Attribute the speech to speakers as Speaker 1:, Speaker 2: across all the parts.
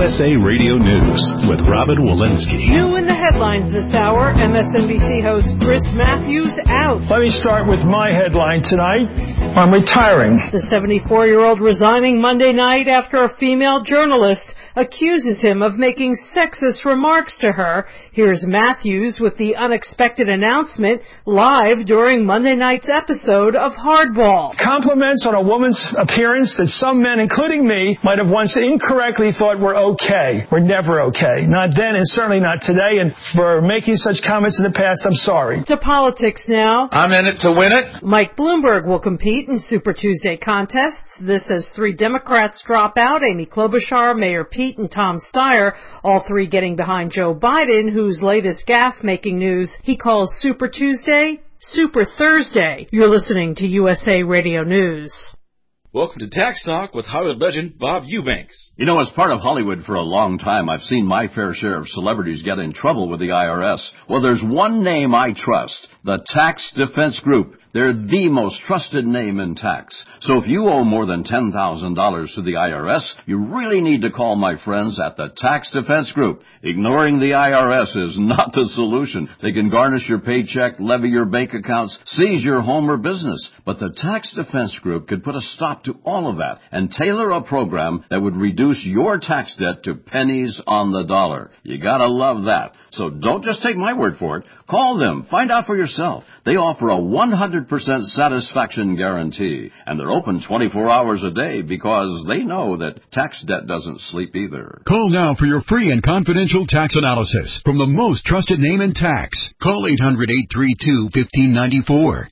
Speaker 1: USA Radio News with Robin Walensky.
Speaker 2: New in the headlines this hour, MSNBC host Chris Matthews out.
Speaker 3: Let me start with my headline tonight. I'm retiring.
Speaker 2: The 74-year-old resigning Monday night after a female journalist accuses him of making sexist remarks to her. Here's Matthews with the unexpected announcement live during Monday night's episode of Hardball.
Speaker 3: Compliments on a woman's appearance that some men, including me, might have once incorrectly thought were okay. We're never okay. Not then and certainly not today. And for making such comments in the past, I'm sorry.
Speaker 2: To politics now.
Speaker 4: I'm in it to win it.
Speaker 2: Mike Bloomberg will compete in Super Tuesday contests. This as 3 Democrats drop out, Amy Klobuchar, Mayor Pete, and Tom Steyer, all 3 getting behind Joe Biden, whose latest gaffe making news he calls Super Tuesday, Super Thursday. You're listening to USA Radio News.
Speaker 5: Welcome to Tax Talk with Hollywood legend Bob Eubanks.
Speaker 6: You know, as part of Hollywood for a long time, I've seen my fair share of celebrities get in trouble with the IRS. Well, there's one name I trust, the Tax Defense Group. They're the most trusted name in tax. So if you owe more than $10,000 to the IRS, you really need to call my friends at the Tax Defense Group. Ignoring the IRS is not the solution. They can garnish your paycheck, levy your bank accounts, seize your home or business. But the Tax Defense Group could put a stop to all of that and tailor a program that would reduce your tax debt to pennies on the dollar. You gotta love that. So don't just take my word for it. Call them. Find out for yourself. They offer a 100% satisfaction guarantee, and they're open 24 hours a day because they know that tax debt doesn't sleep either.
Speaker 7: Call now for your free and confidential tax analysis from the most trusted name in tax. Call 800-832-1594.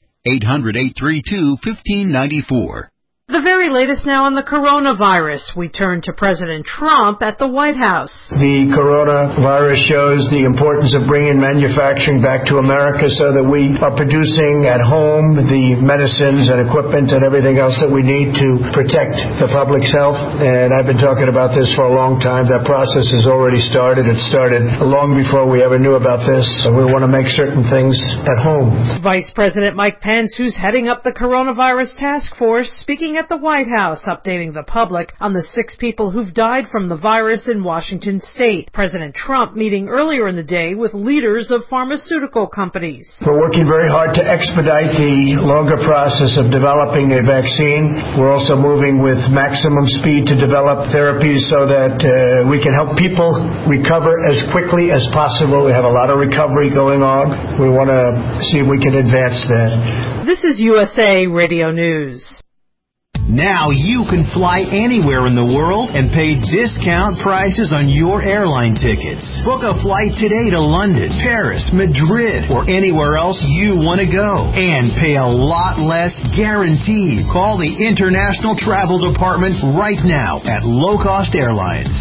Speaker 7: 800-832-1594.
Speaker 2: The very latest now on the coronavirus. We turn to President Trump at the White House.
Speaker 8: The coronavirus shows the importance of bringing manufacturing back to America so that we are producing at home the medicines and equipment and everything else that we need to protect the public's health. And I've been talking about this for a long time. That process has already started. It started long before we ever knew about this. So we want to make certain things at home.
Speaker 2: Vice President Mike Pence, who's heading up the coronavirus task force, speaking at the White House, updating the public on the 6 people who've died from the virus in Washington state. President Trump meeting earlier in the day with leaders of pharmaceutical companies.
Speaker 8: We're working very hard to expedite the longer process of developing a vaccine. We're also moving with maximum speed to develop therapies so that we can help people recover as quickly as possible. We have a lot of recovery going on. We want to see if we can advance that.
Speaker 2: This is USA Radio News.
Speaker 9: Now you can fly anywhere in the world and pay discount prices on your airline tickets. Book a flight today to London, Paris, Madrid, or anywhere else you want to go. And pay a lot less guaranteed. Call the International Travel Department right now at Low Cost Airlines.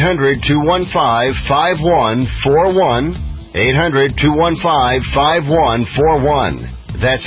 Speaker 10: 800-215-5141. 800-215-5141. That's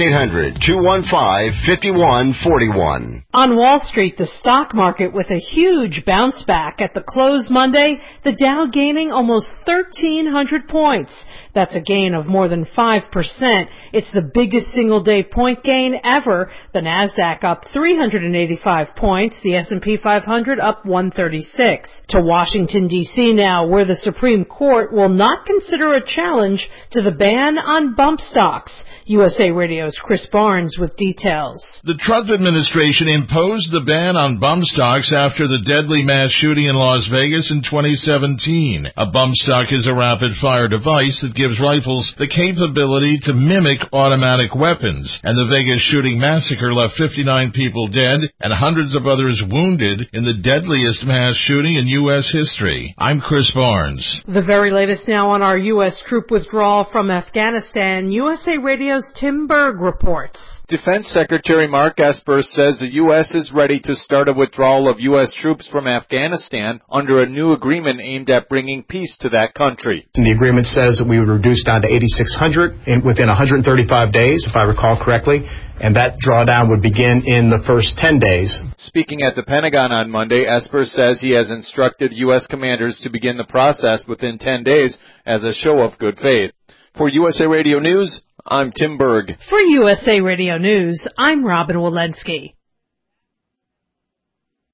Speaker 10: 800-215-5141.
Speaker 2: On Wall Street, the stock market with a huge bounce back at the close Monday, the Dow gaining almost 1,300 points. That's a gain of more than 5%. It's the biggest single-day point gain ever. The Nasdaq up 385 points. The S&P 500 up 136. To Washington, D.C. now, where the Supreme Court will not consider a challenge to the ban on bump stocks. USA Radio's Chris Barnes with details.
Speaker 4: The Trump administration imposed the ban on bump stocks after the deadly mass shooting in Las Vegas in 2017. A bump stock is a rapid-fire device that gives rifles the capability to mimic automatic weapons, and the Vegas shooting massacre left 59 people dead and hundreds of others wounded in the deadliest mass shooting in U.S. history. I'm Chris Barnes.
Speaker 2: The very latest now on our U.S. troop withdrawal from Afghanistan, USA Radio's Tim Berg reports.
Speaker 11: Defense Secretary Mark Esper says the U.S. is ready to start a withdrawal of U.S. troops from Afghanistan under a new agreement aimed at bringing peace to that country.
Speaker 12: And the agreement says that we would reduce down to 8,600 within 135 days, if I recall correctly, and that drawdown would begin in the first 10 days.
Speaker 11: Speaking at the Pentagon on Monday, Esper says he has instructed U.S. commanders to begin the process within 10 days as a show of good faith. For USA Radio News, I'm Tim Berg.
Speaker 2: For USA Radio News, I'm Robin Walensky.